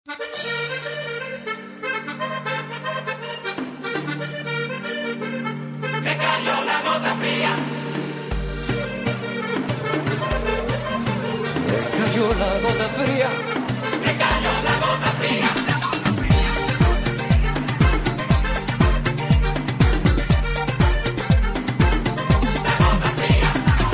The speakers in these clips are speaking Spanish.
cayó la gota fría. Me cayó la gota fría. La gota fría.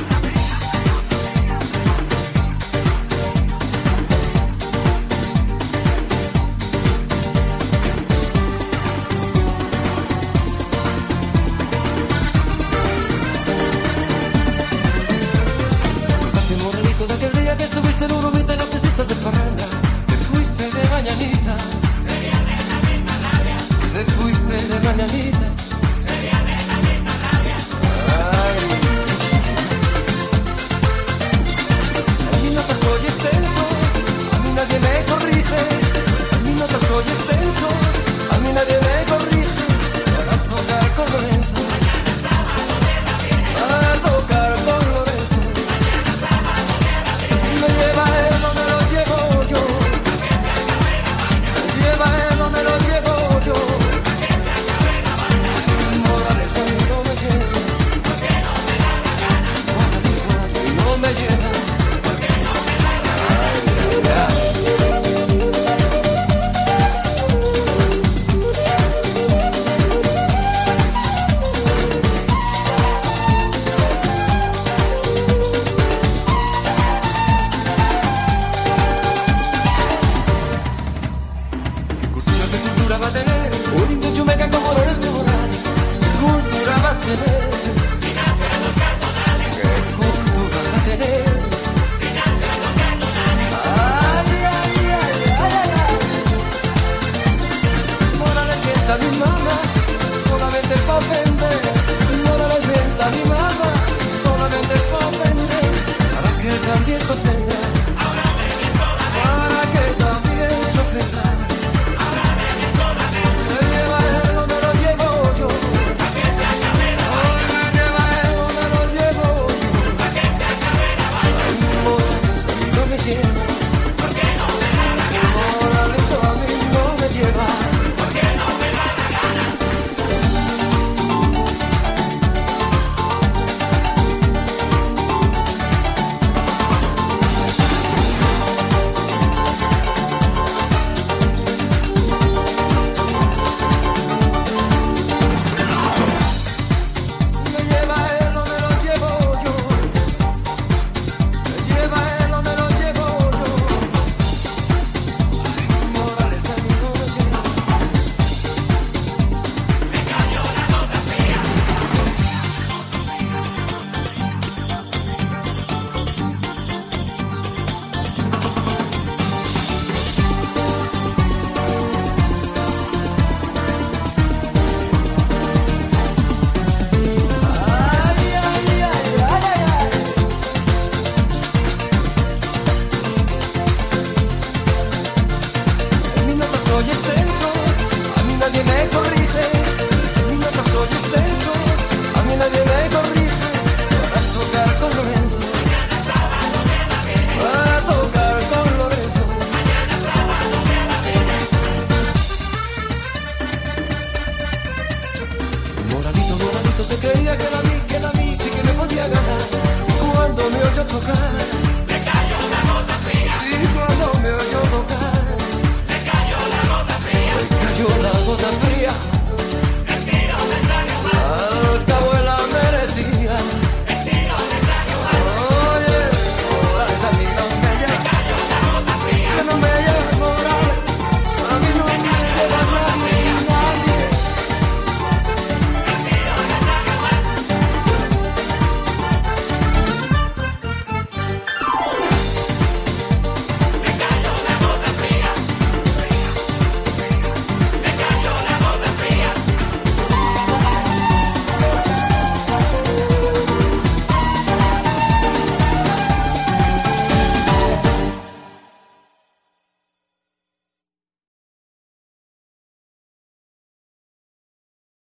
Contate, moralito, de aquel día que estuviste en un rumita y no quisiste de parranda. Te fuiste de mañanita. Sería de la misma rabia. Te fuiste de mañanita. Sería de la misma rabia. Ay. A mí no te soy extenso. A mí nadie me corrige. A mí no te soy extenso.